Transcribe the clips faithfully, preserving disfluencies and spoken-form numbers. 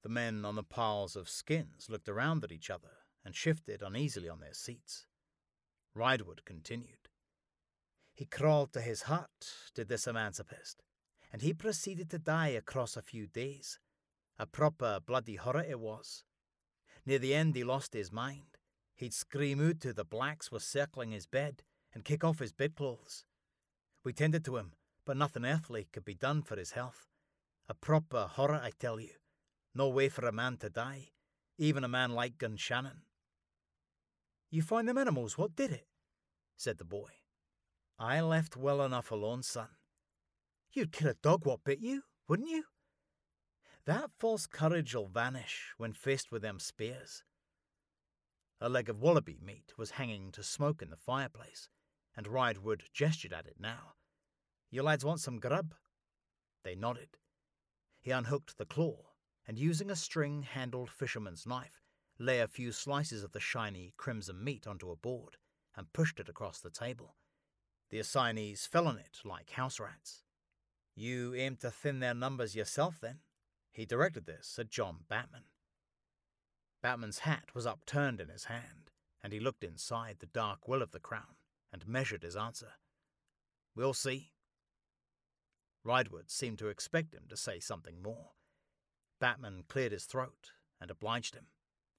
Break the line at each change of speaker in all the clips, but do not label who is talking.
The men on the piles of skins looked around at each other and shifted uneasily on their seats. Ridewood continued. He crawled to his hut, did this emancipist, and he proceeded to die across a few days. A proper bloody horror it was. Near the end he lost his mind. He'd scream out till the blacks were circling his bed and kick off his bedclothes. We tended to him, but nothing earthly could be done for his health. A proper horror, I tell you. No way for a man to die, even a man like Gunshannon. You find them animals, what did it? Said the boy. I left well enough alone, son. You'd kill a dog what bit you, wouldn't you? That false courage'll vanish when faced with them spears. A leg of wallaby meat was hanging to smoke in the fireplace, and Ridewood gestured at it now. You lads want some grub? They nodded. He unhooked the claw, and using a string-handled fisherman's knife, lay a few slices of the shiny crimson meat onto a board and pushed it across the table. The assignees fell on it like house rats. You aim to thin their numbers yourself, then? He directed this at John Batman. Batman's hat was upturned in his hand, and he looked inside the dark will of the crown and measured his answer. We'll see. Ridewood seemed to expect him to say something more. Batman cleared his throat and obliged him.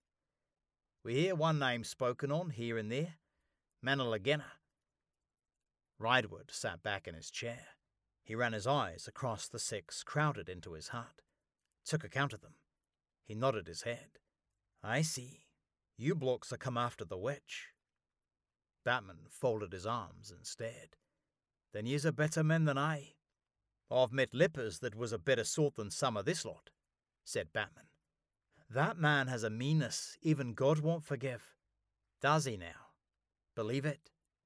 We hear one name spoken on here and there, Manalagenna. Ridewood sat back in his chair. He ran his eyes across the six crowded into his hut, took account of them. He nodded his head. I see. You blokes are come after the witch. Batman folded his arms and stared. Then yous are better men than I. I've met lippers that was a better sort than some of this lot, said Batman. That man has a meanness even God won't forgive. Does he now? Believe it?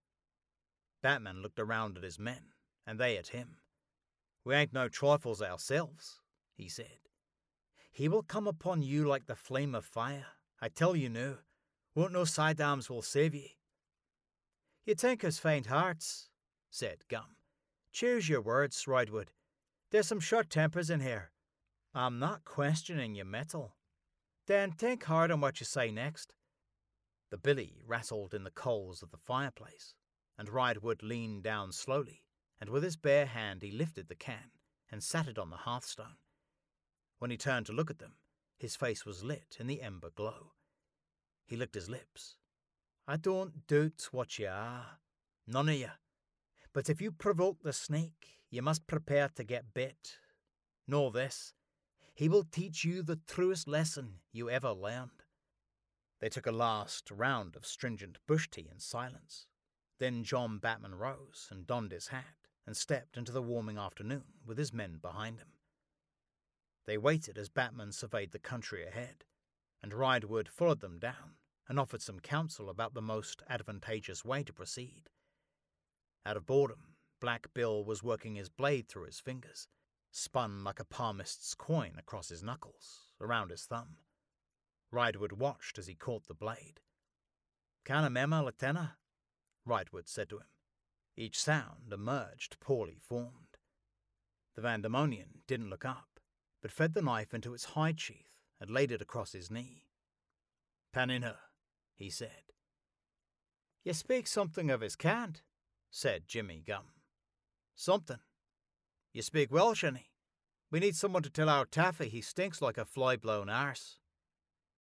Batman looked around at his men, and they at him. We ain't no trifles ourselves, he said. He will come upon you like the flame of fire. I tell you now, won't no sidearms will save ye. You think us faint hearts, said Gum. Choose your words, Ridewood. There's some short tempers in here. I'm not questioning your mettle. Then think hard on what you say next. The billy rattled in the coals of the fireplace, and Ridewood leaned down slowly, and with his bare hand he lifted the can and sat it on the hearthstone. When he turned to look at them, his face was lit in the ember glow. He licked his lips. I don't doubt what ye are, none of ye. But if you provoke the snake, you must prepare to get bit. Know this, he will teach you the truest lesson you ever learned. They took a last round of stringent bush tea in silence. Then John Batman rose and donned his hat and stepped into the warming afternoon with his men behind him. They waited as Batman surveyed the country ahead, and Ridewood followed them down and offered some counsel about the most advantageous way to proceed. Out of boredom, Black Bill was working his blade through his fingers, spun like a palmist's coin across his knuckles, around his thumb. Ridewood watched as he caught the blade. Kana mema latena, Ridewood said to him. Each sound emerged poorly formed. The Vandemonian didn't look up, but fed the knife into its hide sheath and laid it across his knee. Paninha, he said. You speak something of his cant, said Jimmy Gum. Something. You speak Welsh, any? We need someone to tell our Taffy he stinks like a fly-blown arse.